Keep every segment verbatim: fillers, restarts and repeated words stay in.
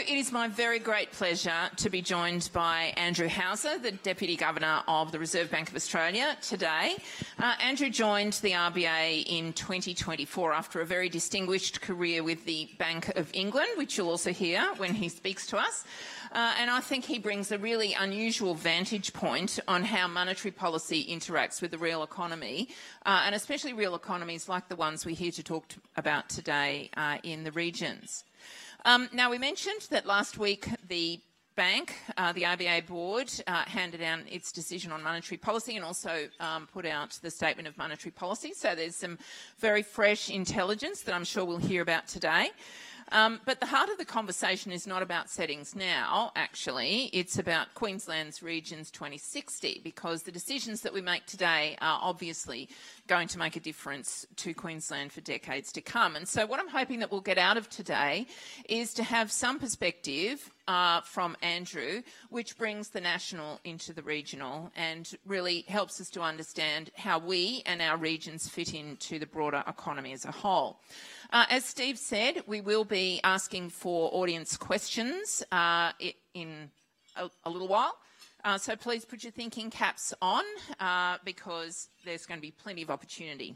it is my very great pleasure to be joined by Andrew Houser, the Deputy Governor of the Reserve Bank of Australia today. Uh, Andrew joined the R B A in twenty twenty-four after a very distinguished career with the Bank of England, which you'll also hear when he speaks to us. Uh, and I think he brings a really unusual vantage point on how monetary policy interacts with the real economy, uh, and especially real economies like the ones we're here to talk to about today uh, in the regions. Um, now, we mentioned that last week the bank, uh, the R B A board, uh, handed down its decision on monetary policy and also um, put out the statement of monetary policy. So there's some very fresh intelligence that I'm sure we'll hear about today. Um, but the heart of the conversation is not about settings now, actually. It's about Queensland's Regions twenty sixty, because the decisions that we make today are obviously going to make a difference to Queensland for decades to come. And so what I'm hoping that we'll get out of today is to have some perspective uh, from Andrew, which brings the national into the regional and really helps us to understand how we and our regions fit into the broader economy as a whole. Uh, as Steve said, we will be asking for audience questions uh, in a, a little while. Uh, so please put your thinking caps on uh, because there's going to be plenty of opportunity.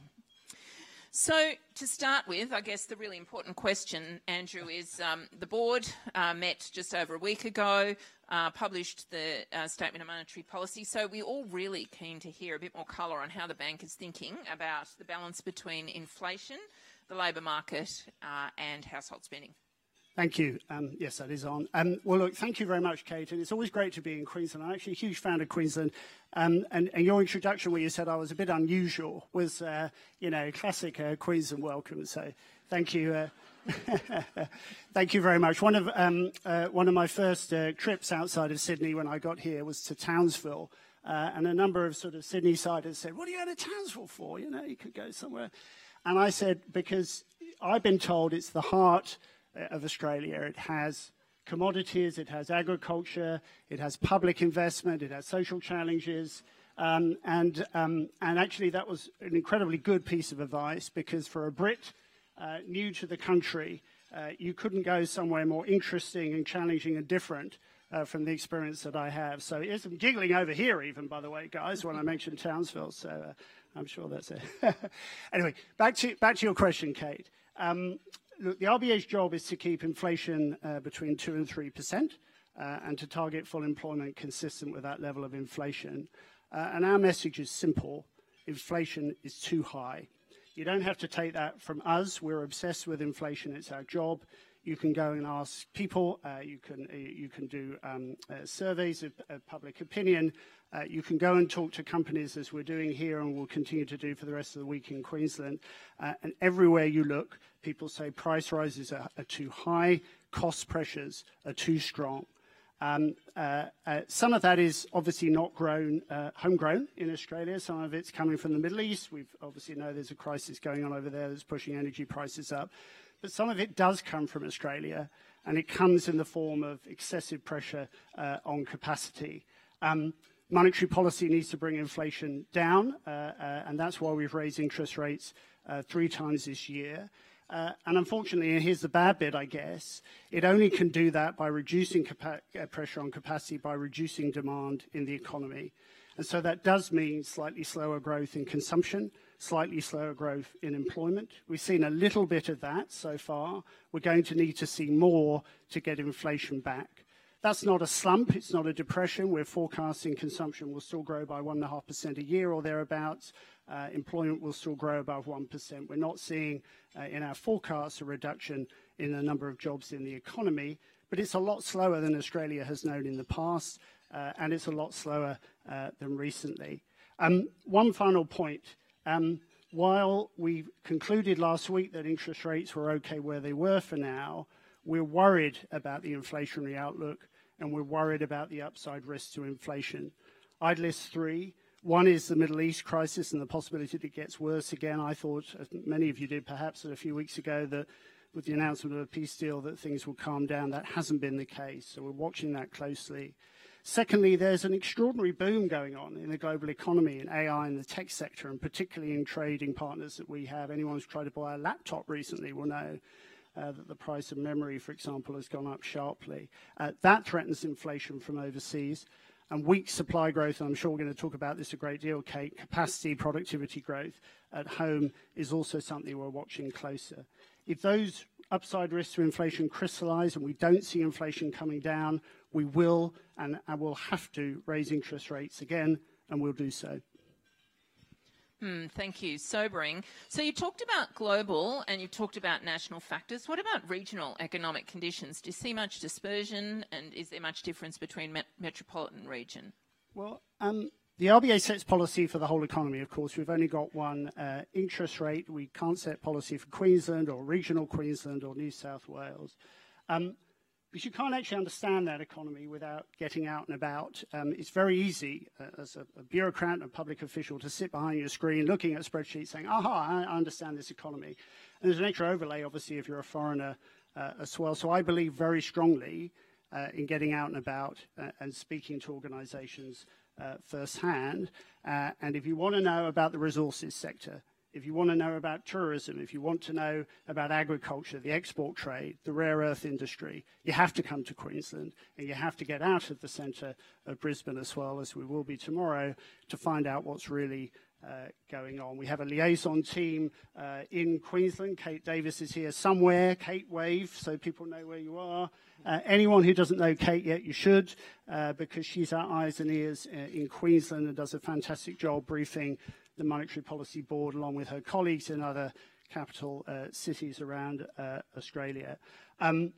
So to start with, I guess the really important question, Andrew, is um, the board uh, met just over a week ago, uh, published the uh, Statement of Monetary Policy. So we're all really keen to hear a bit more colour on how the bank is thinking about the balance between inflation, the labour market uh, and household spending. Thank you. Um, yes, that is on. Um, well, look, thank you very much, Kate. And it's always great to be in Queensland. I'm actually a huge fan of Queensland. Um, and, and your introduction where you said I was a bit unusual was, uh, you know, classic uh, Queensland welcome. So thank you. Uh, thank you very much. One of, um, uh, one of my first uh, trips outside of Sydney when I got here was to Townsville. Uh, and a number of sort of Sydney-siders said, what are you going to Townsville for? You know, you could go somewhere. And I said, because I've been told it's the heart of Australia. It has commodities, it has agriculture, it has public investment, it has social challenges, um, and um, and actually that was an incredibly good piece of advice, because for a Brit uh, new to the country, uh, you couldn't go somewhere more interesting and challenging and different uh, from the experience that I have. So here's some giggling over here even, by the way, guys, when I mentioned Townsville, so uh, I'm sure that's it. Anyway, back to, back to your question, Kate. Um, Look, the R B A's job is to keep inflation uh, between two and three percent uh, and to target full employment consistent with that level of inflation. Uh, and our message is simple. Inflation is too high. You don't have to take that from us. We're obsessed with inflation. It's our job. You can go and ask people. Uh, you can uh, you can do um, uh, surveys of, of public opinion. Uh, you can go and talk to companies, as we're doing here and will continue to do for the rest of the week in Queensland. Uh, and everywhere you look, people say price rises are, are too high, cost pressures are too strong. Um, uh, uh, some of that is obviously not grown, uh, homegrown in Australia. Some of it's coming from the Middle East. We obviously know there's a crisis going on over there that's pushing energy prices up. But some of it does come from Australia, and it comes in the form of excessive pressure uh, on capacity. Um, monetary policy needs to bring inflation down, uh, uh, and that's why we've raised interest rates uh, three times this year. Uh, and unfortunately, and here's the bad bit, I guess, it only can do that by reducing capa- uh, pressure on capacity, by reducing demand in the economy. And so that does mean slightly slower growth in consumption, slightly slower growth in employment. We've seen a little bit of that so far. We're going to need to see more to get inflation back. That's not a slump. It's not a depression. We're forecasting consumption will still grow by one point five percent a year or thereabouts. Uh, employment will still grow above one percent. We're not seeing uh, in our forecasts a reduction in the number of jobs in the economy, but it's a lot slower than Australia has known in the past, uh, and it's a lot slower uh, than recently. Um, one final point. Um, while we concluded last week that interest rates were okay where they were for now, we're worried about the inflationary outlook, and we're worried about the upside risk to inflation. I'd list three. One is the Middle East crisis and the possibility that it gets worse again. I thought, as many of you did perhaps a few weeks ago, that with the announcement of a peace deal that things will calm down. That hasn't been the case, so we're watching that closely. Secondly, there's an extraordinary boom going on in the global economy, in A I and the tech sector, and particularly in trading partners that we have. Anyone who's tried to buy a laptop recently will know uh, that the price of memory, for example, has gone up sharply. Uh, that threatens inflation from overseas. And weak supply growth, and I'm sure we're going to talk about this a great deal, Kate, capacity, productivity growth at home is also something we're watching closer. If those upside risks to inflation crystallize and we don't see inflation coming down, we will and, and will have to raise interest rates again, and we'll do so. Hmm, thank you. Sobering. So you talked about global and you talked about national factors. What about regional economic conditions? Do you see much dispersion, and is there much difference between met metropolitan and region? Well, um, the R B A sets policy for the whole economy, of course. We've only got one uh, interest rate. We can't set policy for Queensland or regional Queensland or New South Wales. Um, Because you can't actually understand that economy without getting out and about. Um, it's very easy uh, as a, a bureaucrat and a public official to sit behind your screen looking at a spreadsheet saying, aha, I understand this economy. And there's an extra overlay, obviously, if you're a foreigner uh, as well. So I believe very strongly uh, in getting out and about uh, and speaking to organizations uh, firsthand. Uh, and if you want to know about the resources sector, if you want to know about tourism, if you want to know about agriculture, the export trade, the rare earth industry, you have to come to Queensland, and you have to get out of the centre of Brisbane as well, as we will be tomorrow, to find out what's really uh, going on. We have a liaison team uh, in Queensland. Kate Davis is here somewhere. Kate, wave so people know where you are. Uh, anyone who doesn't know Kate yet, you should, uh, because she's our eyes and ears uh, in Queensland and does a fantastic job briefing the Monetary Policy Board, along with her colleagues in other capital uh, cities around uh, Australia. Um,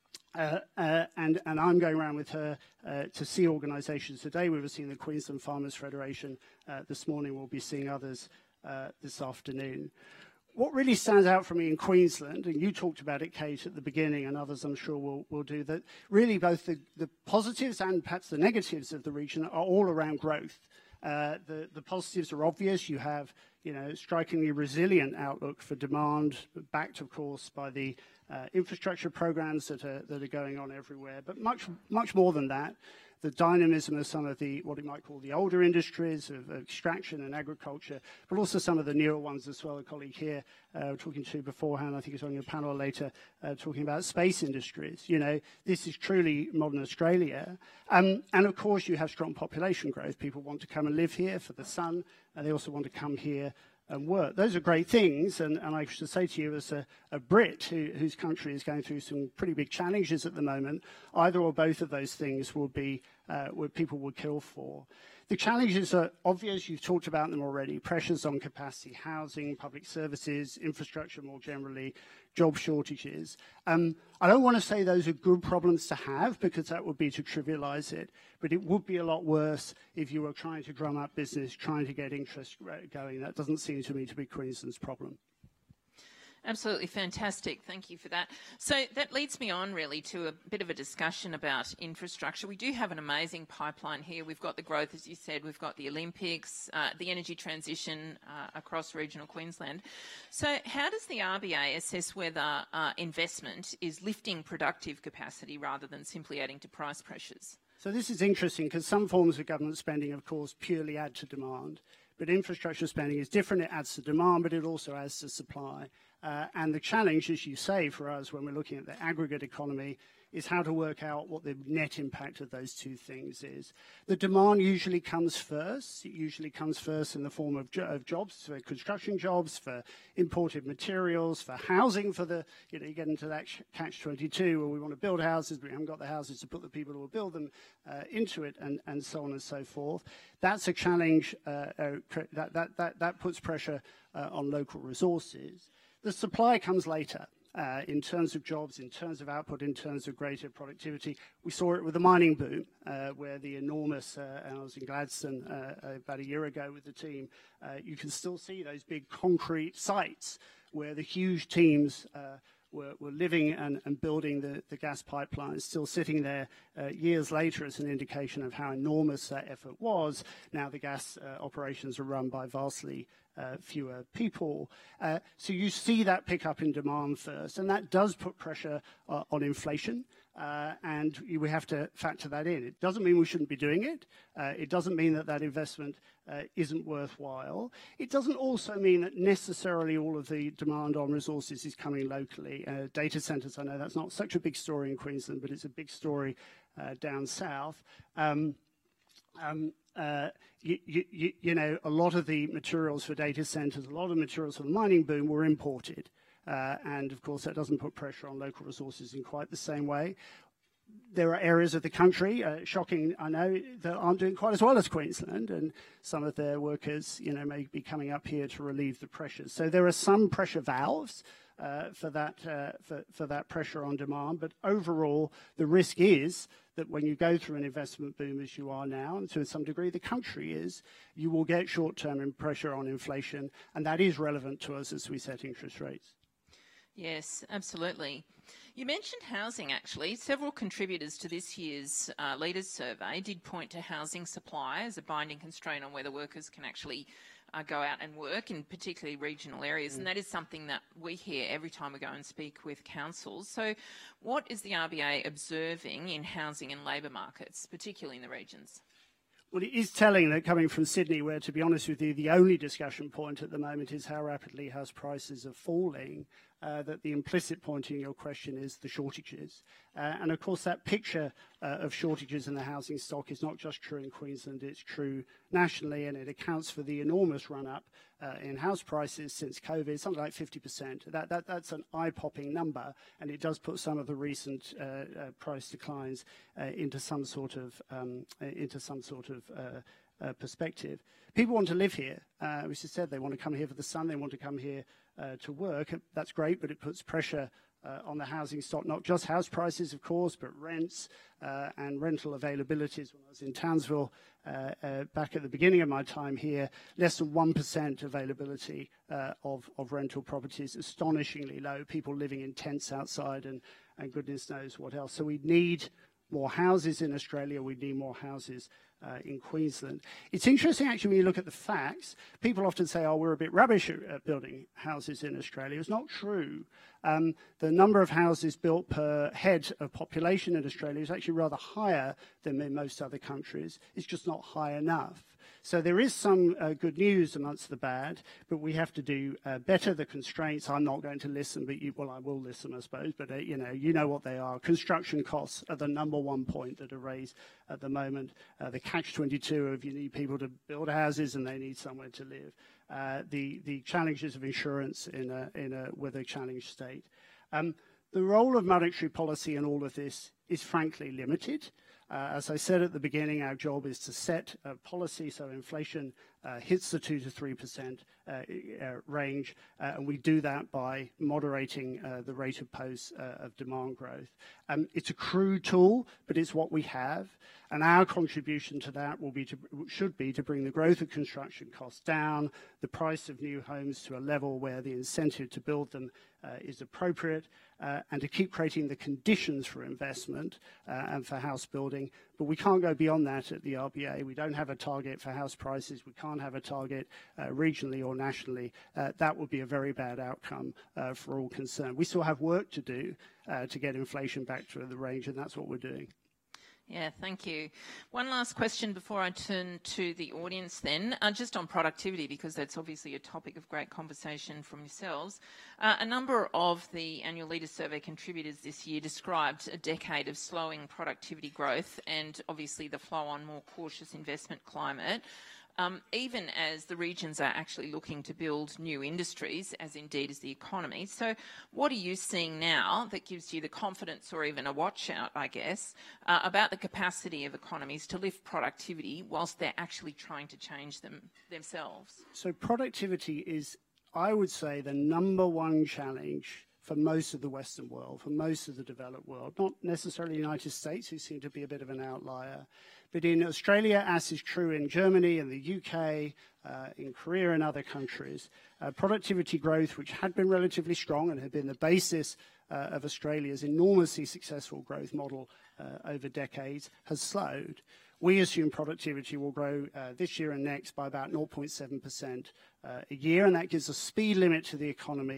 uh, uh, and, and I'm going around with her uh, to see organisations today. We were seeing the Queensland Farmers Federation uh, this morning. We'll be seeing others uh, this afternoon. What really stands out for me in Queensland, and you talked about it, Kate, at the beginning, and others I'm sure will, will do, that really both the, the positives and perhaps the negatives of the region are all around growth. Uh, the, the positives are obvious. You have, you know, strikingly resilient outlook for demand, backed, of course, by the uh, infrastructure programs that are, that are going on everywhere. But much, much more than that, the dynamism of some of the, what you might call the older industries of extraction and agriculture, but also some of the newer ones as well. A colleague here uh, talking to beforehand, I think he's on your panel later, uh, talking about space industries. You know, this is truly modern Australia. Um, and of course, you have strong population growth. People want to come and live here for the sun, and they also want to come here and work. Those are great things, and, and I should say to you as a, a Brit who, whose country is going through some pretty big challenges at the moment, either or both of those things will be uh, what people will kill for. The challenges are obvious. You've talked about them already. Pressures on capacity, housing, public services, infrastructure more generally, job shortages. Um, I don't want to say those are good problems to have, because that would be to trivialize it, but it would be a lot worse if you were trying to drum up business, trying to get interest going. That doesn't seem to me to be Queensland's problem. Absolutely fantastic. Thank you for that. So that leads me on really to a bit of a discussion about infrastructure. We do have an amazing pipeline here. We've got the growth, as you said, we've got the Olympics, uh, the energy transition uh, across regional Queensland. So how does the R B A assess whether uh, investment is lifting productive capacity rather than simply adding to price pressures? So this is interesting, because some forms of government spending, of course, purely add to demand. But infrastructure spending is different. It adds to demand, but it also adds to supply. Uh, and the challenge, as you say, for us when we're looking at the aggregate economy is how to work out what the net impact of those two things is. The demand usually comes first. It usually comes first in the form of, jo of jobs, for construction jobs, for imported materials, for housing, for the, you know, you get into that catch twenty-two where we want to build houses, but we haven't got the houses to put the people who will build them uh, into it, and, and so on and so forth. That's a challenge. Uh, uh, that, that, that, that puts pressure uh, on local resources. The supply comes later. Uh, in terms of jobs, in terms of output, in terms of greater productivity. We saw it with the mining boom, uh, where the enormous, uh, and I was in Gladstone uh, about a year ago with the team, uh, you can still see those big concrete sites where the huge teams uh, were, were living and, and building the, the gas pipelines, still sitting there uh, years later as an indication of how enormous that effort was. Now the gas uh, operations are run by vastly Uh, fewer people. Uh, so you see that pick up in demand first, and that does put pressure uh, on inflation. Uh, and we have to factor that in. It doesn't mean we shouldn't be doing it. Uh, it doesn't mean that that investment uh, isn't worthwhile. It doesn't also mean that necessarily all of the demand on resources is coming locally. Uh, data centres, I know that's not such a big story in Queensland, but it's a big story uh, down south. Um, um, uh, you, you, you know, a lot of the materials for data centres, a lot of the materials for the mining boom were imported. Uh, and, of course, that doesn't put pressure on local resources in quite the same way. There are areas of the country, uh, shocking, I know, that aren't doing quite as well as Queensland, and some of their workers, you know, may be coming up here to relieve the pressures. So there are some pressure valves uh, for that uh, for, for that pressure on demand, but overall, the risk is that when you go through an investment boom as you are now, and to some degree the country is, you will get short-term pressure on inflation, and that is relevant to us as we set interest rates. Yes, absolutely. You mentioned housing, actually. Several contributors to this year's uh, Leaders Survey did point to housing supply as a binding constraint on whether workers can actually uh, go out and work in particularly regional areas. Mm. And that is something that we hear every time we go and speak with councils. So what is the R B A observing in housing and labour markets, particularly in the regions? Well, it is telling that coming from Sydney, where, to be honest with you, the only discussion point at the moment is how rapidly house prices are falling, uh, that the implicit point in your question is the shortages. Uh, and, of course, that picture uh, of shortages in the housing stock is not just true in Queensland, it's true nationally, and it accounts for the enormous run-up uh, in house prices since COVID, something like fifty percent. That, that, that's an eye-popping number, and it does put some of the recent uh, uh, price declines uh, into some sort of um, into some sort of uh, uh, perspective. People want to live here. Uh, as you said, they want to come here for the sun. They want to come here uh, to work. That's great, but it puts pressure Uh, on the housing stock, not just house prices, of course, but rents uh, and rental availabilities. When I was in Townsville uh, uh, back at the beginning of my time here, less than one percent availability uh, of, of rental properties, astonishingly low, people living in tents outside and, and goodness knows what else. So we need more houses in Australia, we need more houses uh, in Queensland. It's interesting, actually, when you look at the facts. People often say, oh, we're a bit rubbish at building houses in Australia. It's not true. Um, the number of houses built per head of population in Australia is actually rather higher than in most other countries. It's just not high enough. So there is some uh, good news amongst the bad, but we have to do uh, better. The constraints, I'm not going to listen, but you, well, I will listen, I suppose, but uh, you know, you know what they are. Construction costs are the number one point that are raised at the moment. Uh, the catch twenty-two of you need people to build houses and they need somewhere to live. Uh, the, the challenges of insurance in a, in a, with a challenged state. Um, the role of monetary policy in all of this is frankly limited. Uh, as I said at the beginning, our job is to set a policy so inflation uh, hits the two to three percent uh, uh, range, uh, and we do that by moderating uh, the rate of pace uh, of demand growth. Um, it's a crude tool, but it's what we have, and our contribution to that will be to, should be to bring the growth of construction costs down, the price of new homes to a level where the incentive to build them uh, is appropriate, uh, and to keep creating the conditions for investment uh, and for house building. But we can't go beyond that at the R B A. We don't have a target for house prices. We can't have a target uh, regionally or nationally. Uh, that would be a very bad outcome uh, for all concerned. We still have work to do uh, to get inflation back to the range, and that's what we're doing. Yeah, thank you. One last question before I turn to the audience then, uh, just on productivity, because that's obviously a topic of great conversation from yourselves. Uh, a number of the annual Leaders Survey contributors this year described a decade of slowing productivity growth and obviously the flow on more cautious investment climate. Um, even as the regions are actually looking to build new industries, as indeed is the economy. So what are you seeing now that gives you the confidence or even a watch out, I guess, uh, about the capacity of economies to lift productivity whilst they're actually trying to change them themselves? So productivity is, I would say, the number one challenge for most of the Western world, for most of the developed world, not necessarily the United States, who seem to be a bit of an outlier, but in Australia, as is true in Germany and the U K, uh, in Korea and other countries, uh, productivity growth, which had been relatively strong and had been the basis uh, of Australia's enormously successful growth model uh, over decades, has slowed. We assume productivity will grow uh, this year and next by about zero point seven percent uh, a year, and that gives a speed limit to the economy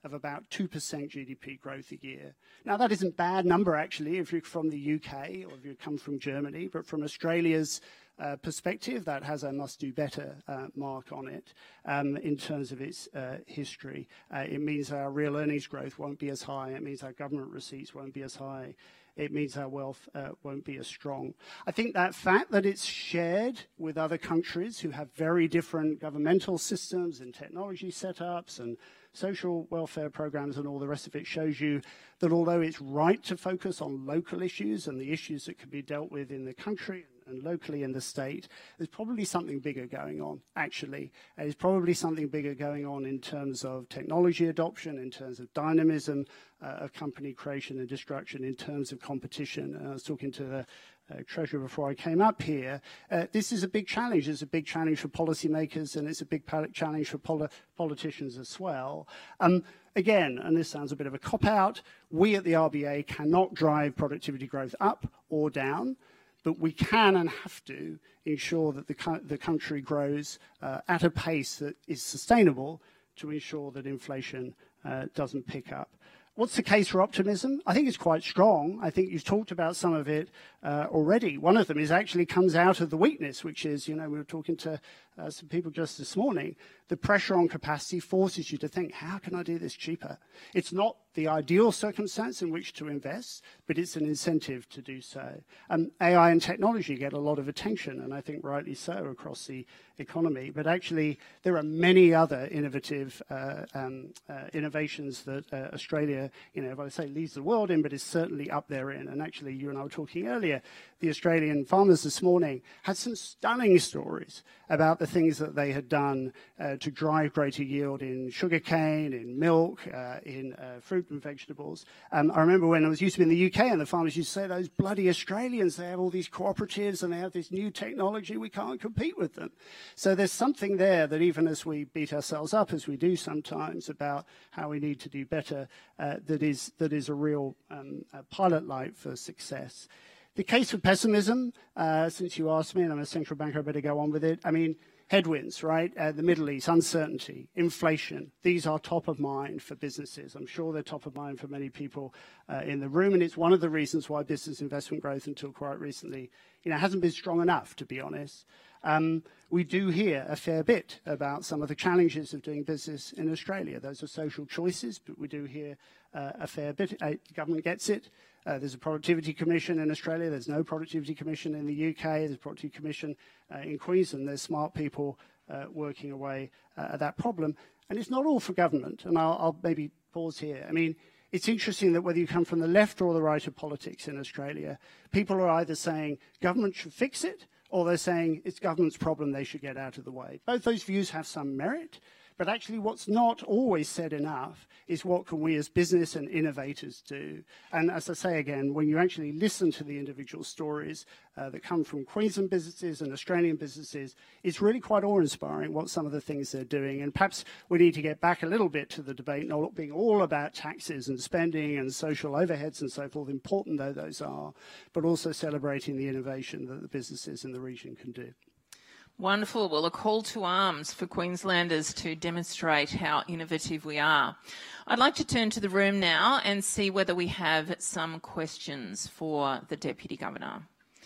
of about two percent G D P growth a year. Now, that isn't a bad number, actually, if you're from the U K or if you come from Germany, but from Australia's uh, perspective, that has a must-do-better uh, mark on it um, in terms of its uh, history. Uh, it means our real earnings growth won't be as high. It means our government receipts won't be as high. It means our wealth uh, won't be as strong. I think that fact that it's shared with other countries who have very different governmental systems and technology setups and social welfare programs and all the rest of it shows you that although it's right to focus on local issues and the issues that can be dealt with in the country and locally in the state, there's probably something bigger going on, actually. There's probably something bigger going on in terms of technology adoption, in terms of dynamism uh, of company creation and destruction, in terms of competition. And I was talking to the uh, Treasurer before I came up here. Uh, this is a big challenge. It's a big challenge for policymakers, and it's a big challenge for poli politicians as well. Um, Again, and this sounds a bit of a cop-out, we at the R B A cannot drive productivity growth up or down, but we can and have to ensure that the, the country grows uh, at a pace that is sustainable to ensure that inflation uh, doesn't pick up. What's the case for optimism? I think it's quite strong. I think you've talked about some of it uh, already. One of them is actually comes out of the weakness, which is, you know, we were talking to uh, some people just this morning. The pressure on capacity forces you to think, how can I do this cheaper? It's not the ideal circumstance in which to invest, but it's an incentive to do so. Um, A I and technology get a lot of attention, and I think rightly so across the economy. But actually, there are many other innovative uh, um, uh, innovations that uh, Australia, you know, if I say leads the world in, but is certainly up there in. And actually, you and I were talking earlier, the Australian farmers this morning had some stunning stories about the things that they had done uh, to drive greater yield in sugarcane, in milk, uh, in uh, fruit and vegetables. Um, I remember when I was used to be in the U K and the farmers used to say, those bloody Australians, they have all these cooperatives and they have this new technology, we can't compete with them. So there's something there that even as we beat ourselves up, as we do sometimes, about how we need to do better, uh, that is that is a real um, a pilot light for success. The case for pessimism, uh, since you asked me, and I'm a central banker, I better go on with it. I mean, headwinds, right? Uh, the Middle East, uncertainty, inflation. These are top of mind for businesses. I'm sure they're top of mind for many people uh, in the room, and it's one of the reasons why business investment growth until quite recently, you know, hasn't been strong enough, to be honest. Um, we do hear a fair bit about some of the challenges of doing business in Australia. Those are social choices, but we do hear uh, a fair bit. Uh, the government gets it. Uh, there's a Productivity Commission in Australia. There's no Productivity Commission in the U K. There's a Productivity Commission uh, in Queensland. There's smart people uh, working away uh, at that problem. And it's not all for government. And I'll, I'll maybe pause here. I mean, it's interesting that whether you come from the left or the right of politics in Australia, people are either saying government should fix it, or they're saying it's government's problem, they should get out of the way. Both those views have some merit. But actually what's not always said enough is what can we as business and innovators do. And as I say again, when you actually listen to the individual stories uh, that come from Queensland businesses and Australian businesses, it's really quite awe-inspiring what some of the things they're doing. And perhaps we need to get back a little bit to the debate, not being all about taxes and spending and social overheads and so forth, important though those are, but also celebrating the innovation that the businesses in the region can do. Wonderful. Well, a call to arms for Queenslanders to demonstrate how innovative we are. I'd like to turn to the room now and see whether we have some questions for the Deputy Governor.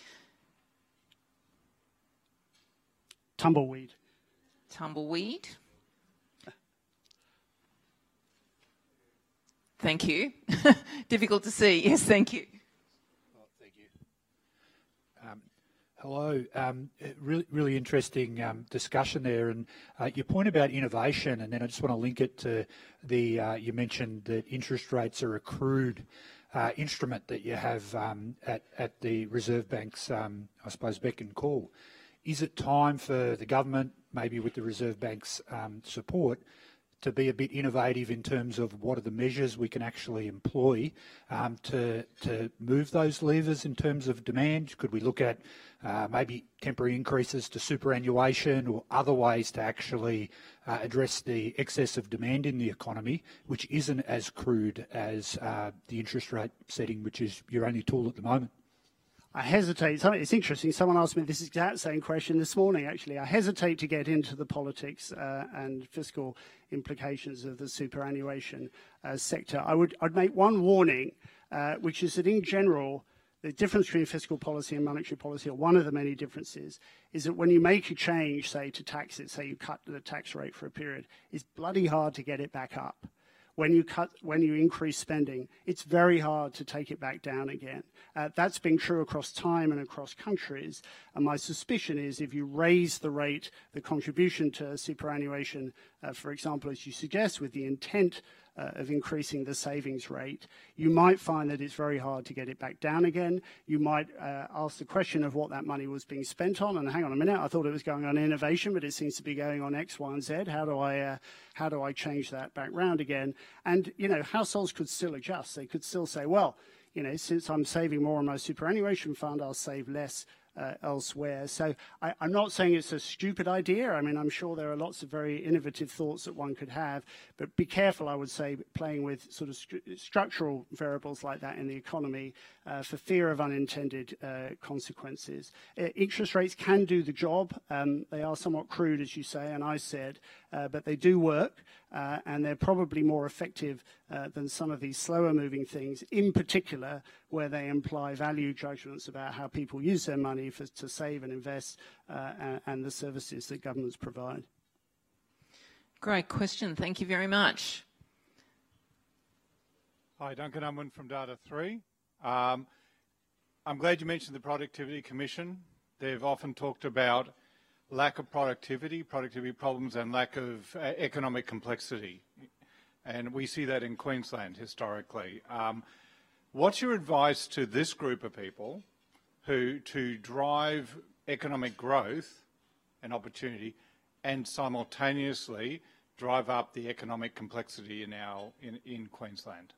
Tumbleweed. Tumbleweed. Thank you. Difficult to see. Yes, thank you. Hello. Um, really, really interesting um, discussion there, and uh, your point about innovation, and then I just want to link it to the, uh, you mentioned that interest rates are accrued uh, instrument that you have um, at, at the Reserve Bank's, um, I suppose, beck and call. Is it time for the government, maybe with the Reserve Bank's um, support, to be a bit innovative in terms of what are the measures we can actually employ um, to, to move those levers in terms of demand? Could we look at uh, maybe temporary increases to superannuation or other ways to actually uh, address the excess of demand in the economy, which isn't as crude as uh, the interest rate setting, which is your only tool at the moment? I hesitate. It's interesting. Someone asked me this exact same question this morning, actually. I hesitate to get into the politics uh, and fiscal implications of the superannuation uh, sector. I would, I'd make one warning, uh, which is that in general, the difference between fiscal policy and monetary policy, or one of the many differences, is that when you make a change, say, to taxes, say you cut the tax rate for a period, it's bloody hard to get it back up. When you cut, when you increase spending, it's very hard to take it back down again. Uh, that's been true across time and across countries. And my suspicion is if you raise the rate, the contribution to superannuation, uh, for example, as you suggest, with the intent uh, of increasing the savings rate, you might find that it's very hard to get it back down again. You might uh, ask the question of what that money was being spent on. And hang on a minute, I thought it was going on innovation, but it seems to be going on X, Y, and Z. How do I, uh, how do I change that back round again? And, you know, households could still adjust. They could still say, well, you know, since I'm saving more on my superannuation fund, I'll save less uh, elsewhere. So I, I'm not saying it's a stupid idea. I mean, I'm sure there are lots of very innovative thoughts that one could have, but be careful, I would say, playing with sort of st structural variables like that in the economy uh, for fear of unintended uh, consequences. Uh, interest rates can do the job. Um, they are somewhat crude, as you say, and I said, uh, but they do work, uh, and they're probably more effective uh, than some of these slower moving things, in particular where they imply value judgments about how people use their money for, to save and invest uh, and, and the services that governments provide. Great question. Thank you very much. Hi, Duncan Unwin from Data three. Um, I'm glad you mentioned the Productivity Commission. They've often talked about lack of productivity, productivity problems, and lack of uh, economic complexity. And we see that in Queensland historically. Um, what's your advice to this group of people who to drive economic growth and opportunity and simultaneously drive up the economic complexity in our in, in Queensland?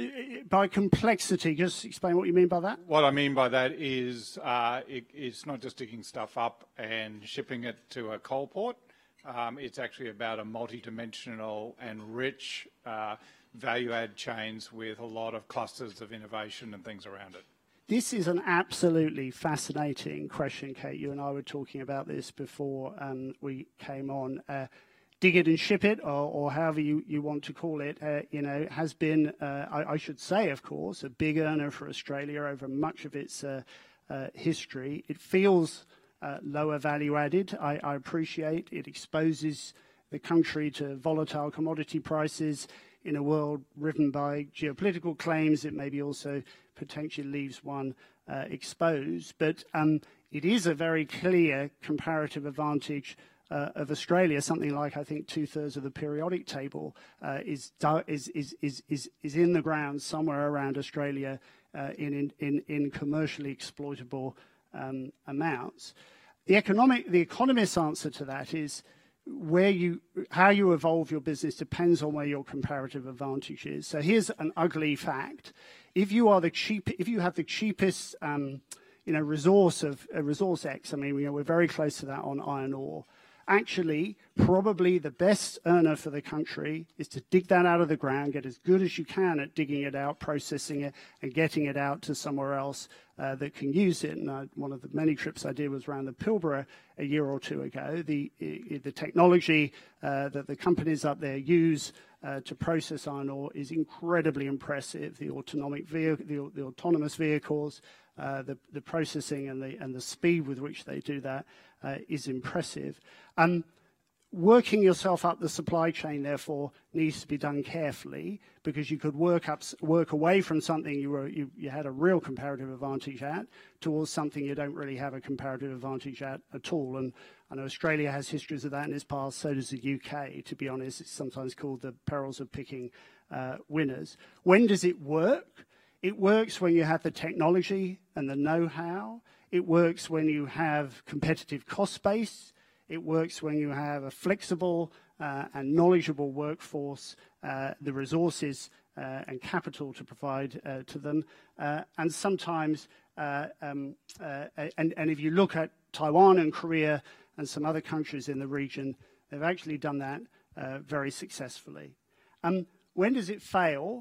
By complexity, just explain what you mean by that. What I mean by that is uh, it, it's not just digging stuff up and shipping it to a coal port. Um, it's actually about a multi-dimensional and rich uh, value-add chains with a lot of clusters of innovation and things around it. This is an absolutely fascinating question, Kate. You and I were talking about this before um, we came on. Uh, dig it and ship it, or, or however you, you want to call it, uh, you know, has been, uh, I, I should say, of course, a big earner for Australia over much of its uh, uh, history. It feels uh, lower value added. I, I appreciate it exposes the country to volatile commodity prices in a world riven by geopolitical claims. It maybe also potentially leaves one uh, exposed. But um, it is a very clear comparative advantage Uh, of Australia. Something like, I think, two-thirds of the periodic table uh, is, is, is, is, is, is in the ground somewhere around Australia uh, in, in, in commercially exploitable um, amounts. The, economic, the economist's answer to that is where you, how you evolve your business depends on where your comparative advantage is. So here's an ugly fact. If you are the cheap, if you have the cheapest um, you know, resource of uh, resource X, I mean, you know, we're very close to that on iron ore. Actually, probably the best earner for the country is to dig that out of the ground, get as good as you can at digging it out, processing it, and getting it out to somewhere else uh, that can use it. And uh, one of the many trips I did was around the Pilbara a year or two ago. The, the technology uh, that the companies up there use uh, to process iron ore is incredibly impressive. The autonomic vehicle, the, the autonomous vehicles, Uh, the, the processing and the, and the speed with which they do that uh, is impressive. Um, working yourself up the supply chain, therefore, needs to be done carefully, because you could work up, work away from something you, were, you, you had a real comparative advantage at towards something you don't really have a comparative advantage at at all. And I know Australia has histories of that in its past, so does the U K, to be honest. It's sometimes called the perils of picking uh, winners. When does it work? It works when you have the technology and the know-how. It works when you have competitive cost base. It works when you have a flexible uh, and knowledgeable workforce, uh, the resources uh, and capital to provide uh, to them. Uh, and sometimes, uh, um, uh, and, and if you look at Taiwan and Korea and some other countries in the region, they've actually done that uh, very successfully. Um, when does it fail?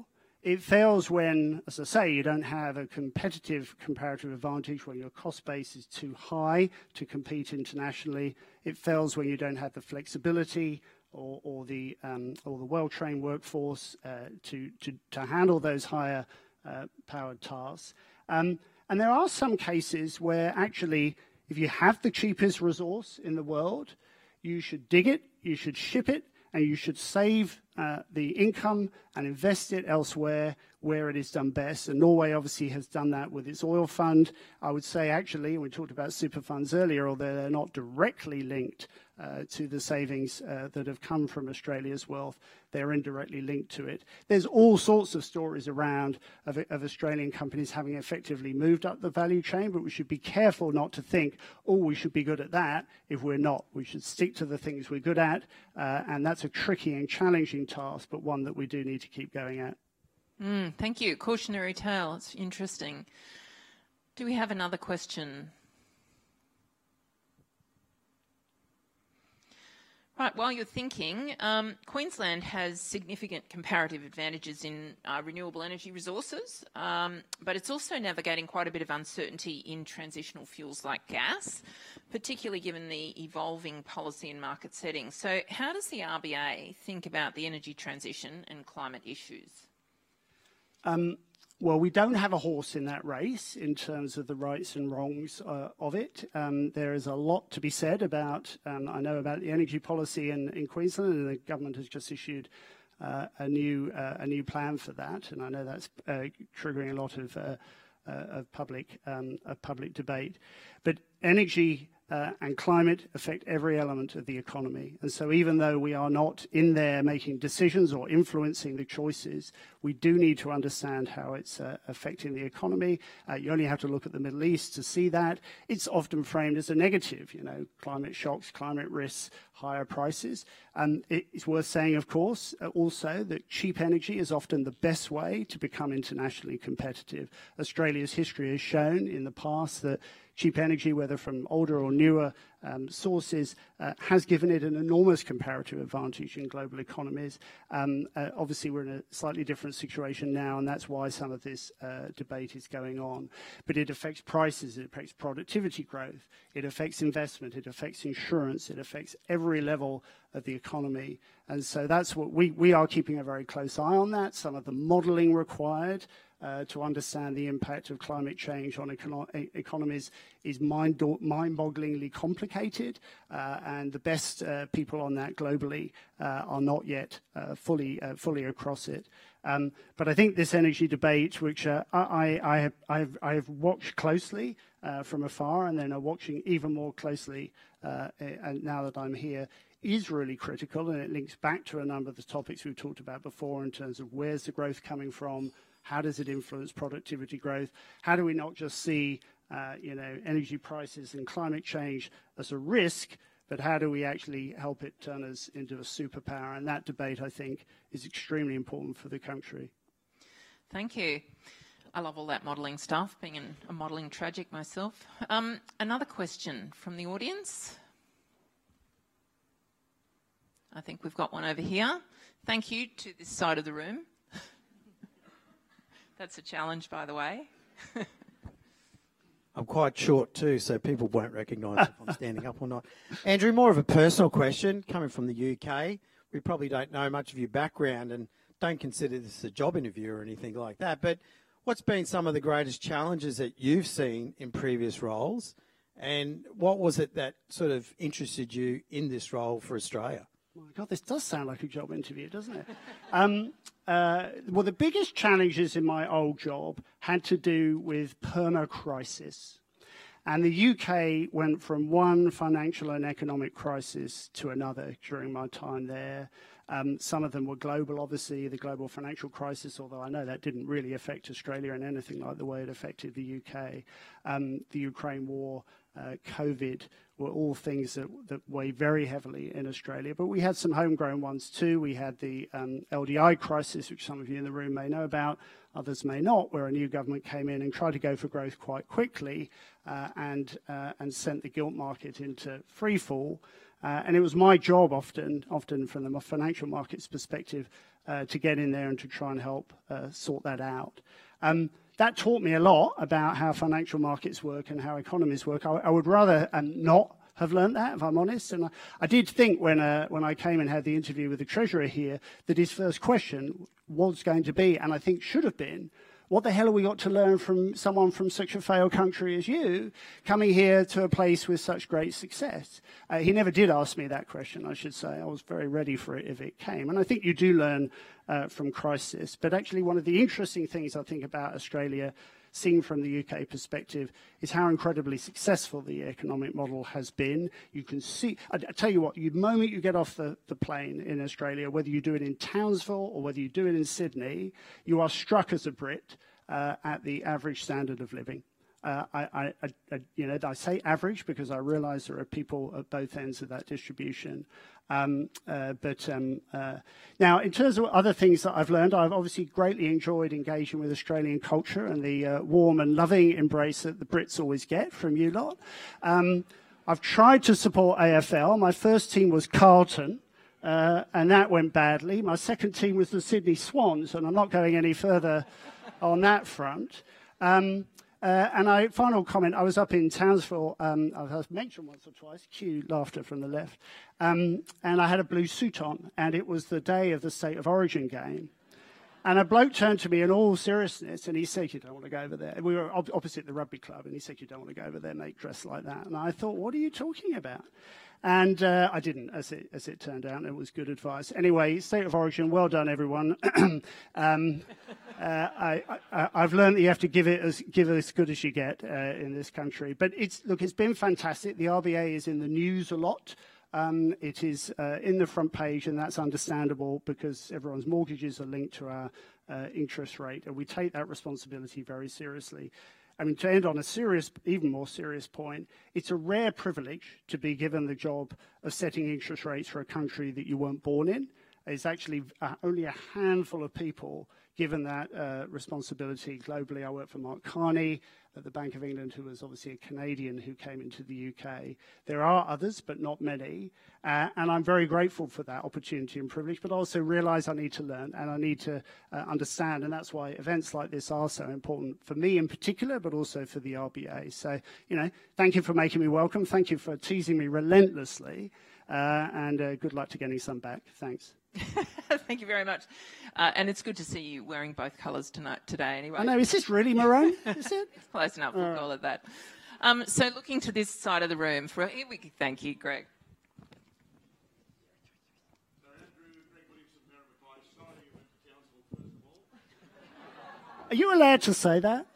it fails when, as I say, you don't have a competitive comparative advantage, when your cost base is too high to compete internationally. It fails when you don't have the flexibility or, or the um, or the well-trained workforce uh, to, to to handle those higher uh, powered tasks. Um, and there are some cases where actually, if you have the cheapest resource in the world, you should dig it, you should ship it, and you should save uh, the income and invest it elsewhere where it is done best. And Norway obviously has done that with its oil fund. I would say actually, we talked about super funds earlier, although they're not directly linked uh, to the savings uh, that have come from Australia's wealth, they're indirectly linked to it. There's all sorts of stories around of, of Australian companies having effectively moved up the value chain, but we should be careful not to think, oh, we should be good at that if we're not. We should stick to the things we're good at, uh, and that's a tricky and challenging task, but one that we do need to keep going at. Mm, thank you. Cautionary tale. It's interesting. Do we have another question? Right, while you're thinking, um, Queensland has significant comparative advantages in uh, renewable energy resources, um, but it's also navigating quite a bit of uncertainty in transitional fuels like gas, particularly given the evolving policy and market settings. So how does the R B A think about the energy transition and climate issues? Um, well, we don't have a horse in that race in terms of the rights and wrongs uh, of it. Um, there is a lot to be said about, um, I know about the energy policy in, in Queensland, and the government has just issued uh, a new uh, a new plan for that, and I know that's uh, triggering a lot of, uh, uh, of public um, of public debate. But energy Uh, and climate affect every element of the economy. And so even though we are not in there making decisions or influencing the choices, we do need to understand how it's uh, affecting the economy. Uh, you only have to look at the Middle East to see that. It's often framed as a negative, you know, climate shocks, climate risks, higher prices. And it's worth saying, of course, uh, also that cheap energy is often the best way to become internationally competitive. Australia's history has shown in the past that cheap energy, whether from older or newer um, sources, uh, has given it an enormous comparative advantage in global economies. Um, uh, obviously, we're in a slightly different situation now, and that's why some of this uh, debate is going on. But it affects prices, it affects productivity growth, it affects investment, it affects insurance, it affects every level of the economy. And so that's what we, we are keeping a very close eye on that. Some of the modelling required Uh, to understand the impact of climate change on econo economies is mind mind-bogglingly complicated, uh, and the best uh, people on that globally uh, are not yet uh, fully uh, fully across it. Um, but I think this energy debate, which uh, I, I, have, I, have, I have watched closely uh, from afar, and then are watching even more closely uh, and now that I'm here, is really critical, and it links back to a number of the topics we've talked about before in terms of where's the growth coming from. How does it influence productivity growth? How do we not just see, uh, you know, energy prices and climate change as a risk, but how do we actually help it turn us into a superpower? And that debate, I think, is extremely important for the country. Thank you. I love all that modelling stuff, being an, a modelling tragic myself. Um, another question from the audience. I think we've got one over here. Thank you to this side of the room. That's a challenge, by the way. I'm quite short too, so people won't recognise if I'm standing up or not. Andrew, more of a personal question, coming from the U K. We probably don't know much of your background and don't consider this a job interview or anything like that, but what's been some of the greatest challenges that you've seen in previous roles, and what was it that sort of interested you in this role for Australia? Oh my God, this does sound like a job interview, doesn't it? um, uh, well, the biggest challenges in my old job had to do with perma-crisis. And the U K went from one financial and economic crisis to another during my time there. Um, some of them were global, obviously, the global financial crisis, although I know that didn't really affect Australia in anything like the way it affected the U K. Um, the Ukraine war, uh, COVID, were all things that, that weigh very heavily in Australia. But we had some homegrown ones too. We had the um, L D I crisis, which some of you in the room may know about, others may not, where a new government came in and tried to go for growth quite quickly uh, and, uh, and sent the gilt market into free fall. Uh, and it was my job often, often from the financial markets perspective, uh, to get in there and to try and help uh, sort that out. Um, that taught me a lot about how financial markets work and how economies work. I, I would rather um, not have learned that, if I'm honest. And I, I did think when uh, when I came and had the interview with the Treasurer here that his first question was going to be, and I think should have been, what the hell have we got to learn from someone from such a failed country as you coming here to a place with such great success? Uh, he never did ask me that question, I should say. I was very ready for it if it came. And I think you do learn uh, from crisis. But actually one of the interesting things I think about Australia, seen from the U K perspective, is how incredibly successful the economic model has been. You can see, I, I tell you what, the moment you get off the, the plane in Australia, whether you do it in Townsville or whether you do it in Sydney, you are struck as a Brit uh, at the average standard of living. Uh, I, I, I, you know, I say average because I realise there are people at both ends of that distribution. Um, uh, but um, uh, now, in terms of other things that I've learned, I've obviously greatly enjoyed engaging with Australian culture and the uh, warm and loving embrace that the Brits always get from you lot. Um, I've tried to support A F L. My first team was Carlton, uh, and that went badly. My second team was the Sydney Swans, and I'm not going any further on that front. Um, Uh, and I, final comment, I was up in Townsville, um, I've mentioned once or twice, cue laughter from the left, um, and I had a blue suit on, and it was the day of the State of Origin game. And a bloke turned to me in all seriousness, and he said, you don't want to go over there. We were op- opposite the rugby club, and he said, you don't want to go over there, mate, dressed like that. And I thought, what are you talking about? And uh, I didn't, as it, as it turned out, and it was good advice. Anyway, State of Origin, well done, everyone. um, uh, I, I, I've learned that you have to give it as, give it as good as you get uh, in this country. But it's, look, it's been fantastic. The R B A is in the news a lot. Um, it is uh, in the front page, and that's understandable because everyone's mortgages are linked to our uh, interest rate, and we take that responsibility very seriously. I mean, to end on a serious, even more serious point, it's a rare privilege to be given the job of setting interest rates for a country that you weren't born in. It's actually uh, only a handful of people given that uh, responsibility globally. I work for Mark Carney at the Bank of England, who was obviously a Canadian who came into the U K. There are others, but not many. Uh, and I'm very grateful for that opportunity and privilege, but also realise I need to learn and I need to uh, understand. And that's why events like this are so important for me in particular, but also for the R B A. So, you know, thank you for making me welcome. Thank you for teasing me relentlessly. Uh, and uh, good luck to getting some back. Thanks. Thank you very much. Uh, and it's good to see you wearing both colours tonight, today anyway. I know, is this really maroon? Is it? Close enough, we'll call it that. Um, so looking to this side of the room, for here we thank you, Greg. Are you allowed to say that?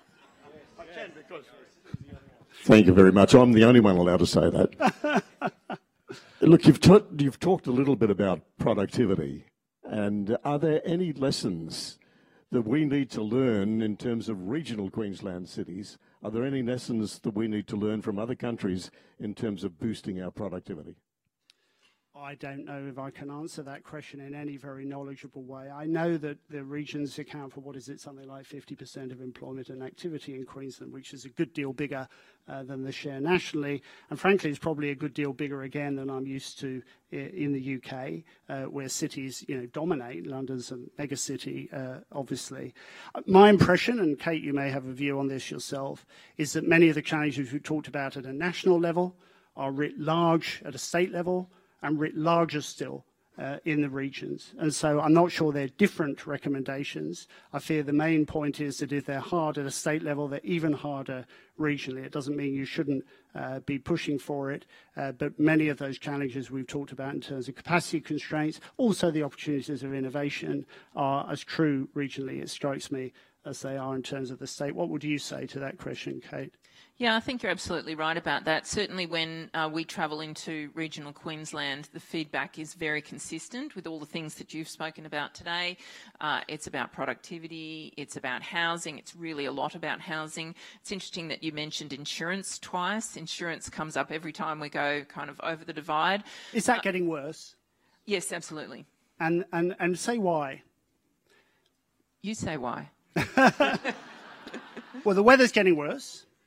Thank you very much. I'm the only one allowed to say that. Look, you've, ta- you've talked a little bit about productivity, and are there any lessons that we need to learn in terms of regional Queensland cities? Are there any lessons that we need to learn from other countries in terms of boosting our productivity? I don't know if I can answer that question in any very knowledgeable way. I know that the regions account for, what is it, something like fifty percent of employment and activity in Queensland, which is a good deal bigger uh, than the share nationally. And frankly, it's probably a good deal bigger again than I'm used to in the U K, uh, where cities, you know, dominate. London's a mega city, uh, obviously. My impression, and Kate, you may have a view on this yourself, is that many of the challenges we talked about at a national level are writ large at a state level, and writ larger still uh, in the regions. And so I'm not sure they're different recommendations. I fear the main point is that if they're hard at a state level, they're even harder regionally. It doesn't mean you shouldn't uh, be pushing for it, uh, but many of those challenges we've talked about in terms of capacity constraints, also the opportunities of innovation, are as true regionally, it strikes me, as they are in terms of the state. What would you say to that question, Kate? Yeah, I think you're absolutely right about that. Certainly when uh, we travel into regional Queensland, the feedback is very consistent with all the things that you've spoken about today. Uh, it's about productivity, it's about housing, it's really a lot about housing. It's interesting that you mentioned insurance twice. Insurance comes up every time we go kind of over the divide. Is that uh, getting worse? Yes, absolutely. And, and, and say why. You say why. Well, the weather's getting worse.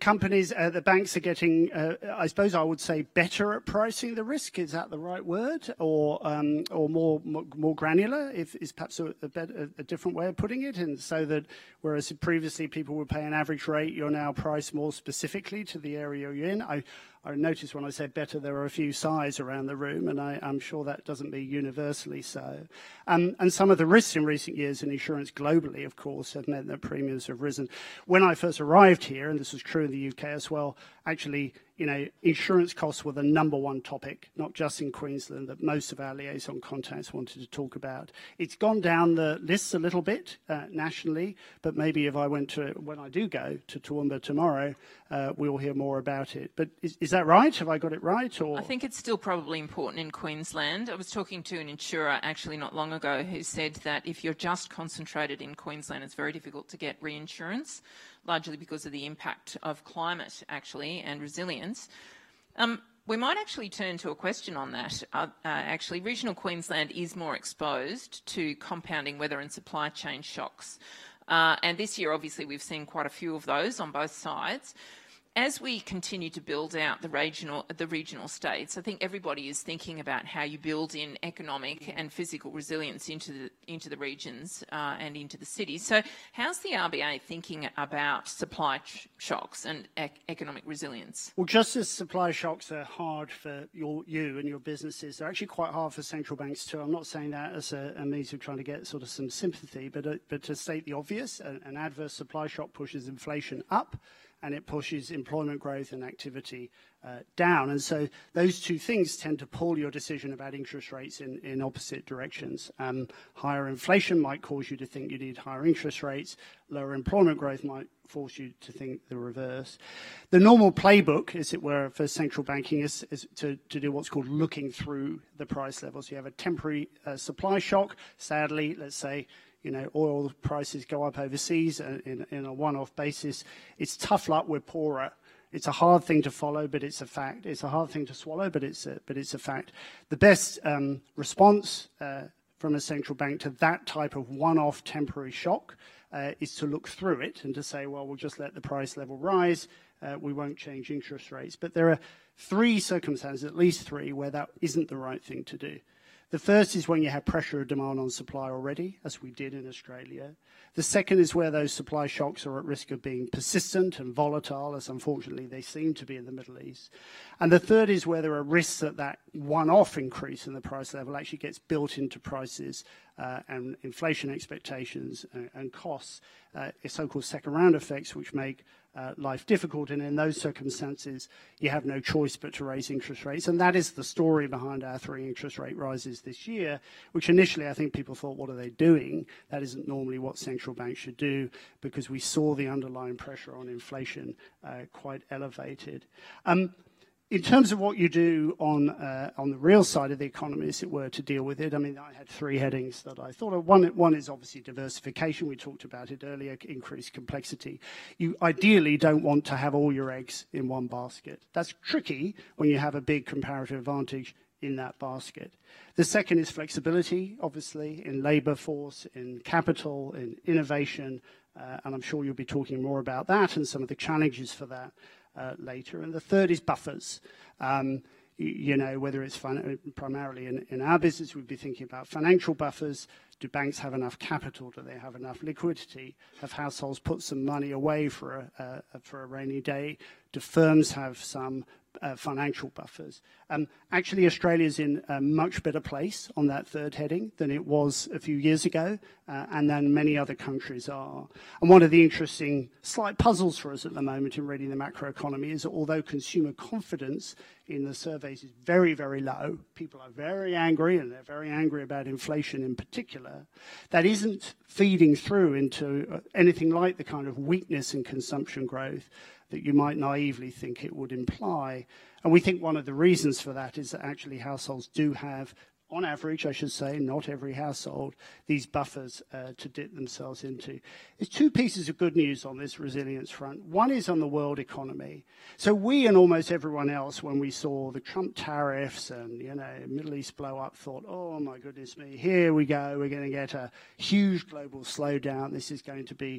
companies, uh, the banks are getting, uh, I suppose I would say, better at pricing the risk. Is that the right word? Or um, or more, more more granular, if is perhaps a, a, better, a different way of putting it. And so that whereas previously people would pay an average rate, you're now priced more specifically to the area you're in. I, I noticed when I said better, there were a few sighs around the room, and I, I'm sure that doesn't be universally so. Um, and some of the risks in recent years in insurance globally, of course, have meant that premiums have risen. When I first arrived here, and this was true in the U K as well, actually, you know, insurance costs were the number one topic, not just in Queensland, that most of our liaison contacts wanted to talk about. It's gone down the lists a little bit uh, nationally, but maybe if I went to, when I do go to Toowoomba tomorrow, uh, we'll hear more about it. But is, is that right? Have I got it right? Or? I think it's still probably important in Queensland. I was talking to an insurer actually not long ago who said that if you're just concentrated in Queensland, it's very difficult to get reinsurance, largely because of the impact of climate, actually, and resilience. Um, we might actually turn to a question on that. Uh, uh, actually, regional Queensland is more exposed to compounding weather and supply chain shocks. Uh, and this year, obviously, we've seen quite a few of those on both sides. As we continue to build out the regional, the regional states, I think everybody is thinking about how you build in economic and physical resilience into the, into the regions uh, and into the cities. So how's the R B A thinking about supply ch- shocks and ec- economic resilience? Well, just as supply shocks are hard for your, you and your businesses, they're actually quite hard for central banks too. I'm not saying that as a, a means of trying to get sort of some sympathy, but, uh, but to state the obvious, an, an adverse supply shock pushes inflation up, and it pushes employment growth and activity uh, down. And so those two things tend to pull your decision about interest rates in, in opposite directions. Um, higher inflation might cause you to think you need higher interest rates. Lower employment growth might force you to think the reverse. The normal playbook, as it were, for central banking is, is to, to do what's called looking through the price levels. You have a temporary uh, supply shock. Sadly, let's say, you know, oil prices go up overseas in, in a one-off basis. It's tough luck, we're poorer. It's a hard thing to follow, but it's a fact. It's a hard thing to swallow, but it's a, but it's a fact. The best um, response uh, from a central bank to that type of one-off temporary shock uh, is to look through it and to say, well, we'll just let the price level rise. Uh, we won't change interest rates. But there are three circumstances, at least three, where that isn't the right thing to do. The first is when you have pressure of demand on supply already, as we did in Australia. The second is where those supply shocks are at risk of being persistent and volatile, as unfortunately they seem to be in the Middle East. And the third is where there are risks that that one-off increase in the price level actually gets built into prices uh, and inflation expectations and, and costs, uh, so-called second-round effects, which make Uh, life difficult, and in those circumstances you have no choice but to raise interest rates. And that is the story behind our three interest rate rises this year, which initially I think people thought, what are they doing? That isn't normally what central banks should do, because we saw the underlying pressure on inflation uh, quite elevated. Um, In terms of what you do on uh, on the real side of the economy, as it were, to deal with it, I mean, I had three headings that I thought of. One, one is obviously diversification. We talked about it earlier, increased complexity. You ideally don't want to have all your eggs in one basket. That's tricky when you have a big comparative advantage in that basket. The second is flexibility, obviously, in labour force, in capital, in innovation, uh, and I'm sure you'll be talking more about that and some of the challenges for that Uh, later. And the third is buffers. Um, you, you know, whether it's fin- primarily in, in our business, we'd be thinking about financial buffers. Do banks have enough capital? Do they have enough liquidity? Have households put some money away for a, uh, for a rainy day? Do firms have some uh, financial buffers? Um, actually, Australia is in a much better place on that third heading than it was a few years ago, uh, and then many other countries are. And one of the interesting slight puzzles for us at the moment in reading the macroeconomy is that although consumer confidence in the surveys is very, very low, people are very angry, and they're very angry about inflation in particular, that isn't feeding through into anything like the kind of weakness in consumption growth that you might naively think it would imply. And we think one of the reasons for that is that actually households do have, on average, I should say, not every household, these buffers uh, to dip themselves into. There's two pieces of good news on this resilience front. One is on the world economy. So we and almost everyone else, when we saw the Trump tariffs and, you know, Middle East blow up, thought, oh my goodness me, here we go, we're going to get a huge global slowdown. This is going to be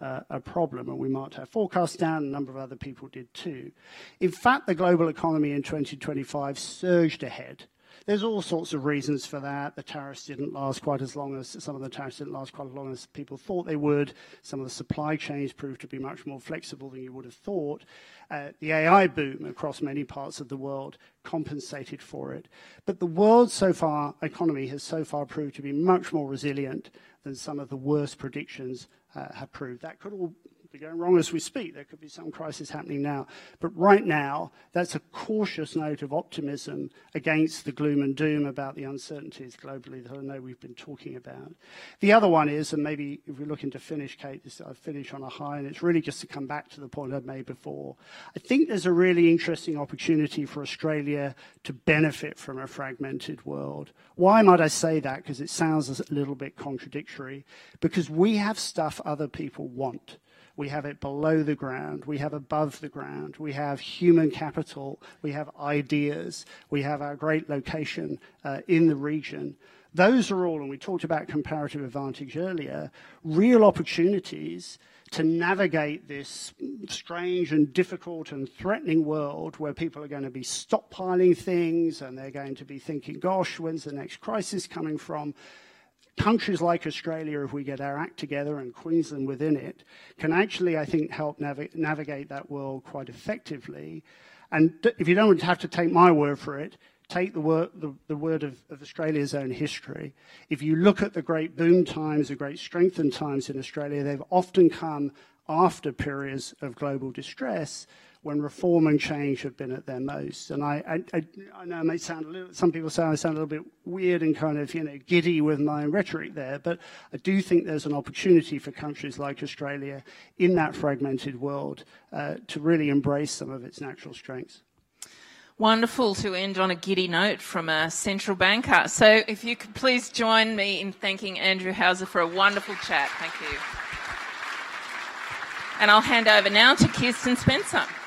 uh, a problem, and we marked our forecast down. A number of other people did too. In fact, the global economy in twenty twenty-five surged ahead. There's all sorts of reasons for that. The tariffs didn't last quite as long as, some of the tariffs didn't last quite as long as people thought they would. Some of the supply chains proved to be much more flexible than you would have thought. Uh, the A I boom across many parts of the world compensated for it. But the world so far, economy has so far proved to be much more resilient than some of the worst predictions uh, have proved. That could all be going wrong as we speak. There could be some crisis happening now. But right now, that's a cautious note of optimism against the gloom and doom about the uncertainties globally that I know we've been talking about. The other one is, and maybe if we're looking to finish, Kate, this, I finish on a high, and it's really just to come back to the point I've made before. I think there's a really interesting opportunity for Australia to benefit from a fragmented world. Why might I say that? Because it sounds a little bit contradictory. Because we have stuff other people want. We have it below the ground. We have above the ground. We have human capital. We have ideas. We have our great location uh, in the region. Those are all, and we talked about comparative advantage earlier, real opportunities to navigate this strange and difficult and threatening world where people are going to be stockpiling things and they're going to be thinking, gosh, when's the next crisis coming from? Countries like Australia, if we get our act together, and Queensland within it, can actually, I think, help nav- navigate that world quite effectively. And if you don't have to take my word for it, take the word, the, the word of, of Australia's own history. If you look at the great boom times, the great strengthened times in Australia, they've often come after periods of global distress, when reform and change have been at their most. And I, I, I know it may sound a little, some people say I sound a little bit weird and kind of, you know, giddy with my rhetoric there, but I do think there's an opportunity for countries like Australia in that fragmented world uh, to really embrace some of its natural strengths. Wonderful to end on a giddy note from a central banker. So if you could please join me in thanking Andrew Houser for a wonderful chat. Thank you. And I'll hand over now to Kirsten Spencer.